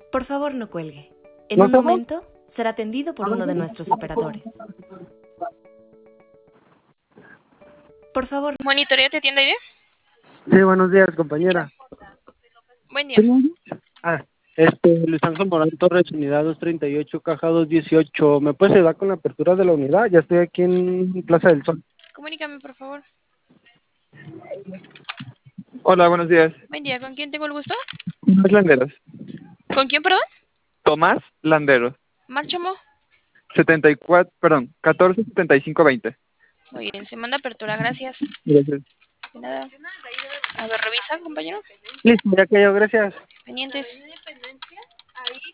Por favor, no cuelgue. En ¿No un estamos? momento será atendido por uno de nuestros operadores. Por favor. ¿Monitorea te tienda ID? Sí, buenos días, compañera. Buen día. Ah, Luis Ángel Morán Torres, unidad 238, caja 218. ¿Me puedes ayudar con la apertura de la unidad? Ya estoy aquí en Plaza del Sol. Comunícame, por favor. Hola, buenos días. Buen día, ¿con quién tengo el gusto? Tomás Landeros. ¿Con quién, perdón? Tomás Landeros. Márchamo. 147520. Muy bien, se manda apertura, gracias. Gracias. De nada. A ver, revisa, compañero. Listo, ya cayó, gracias. Pendientes.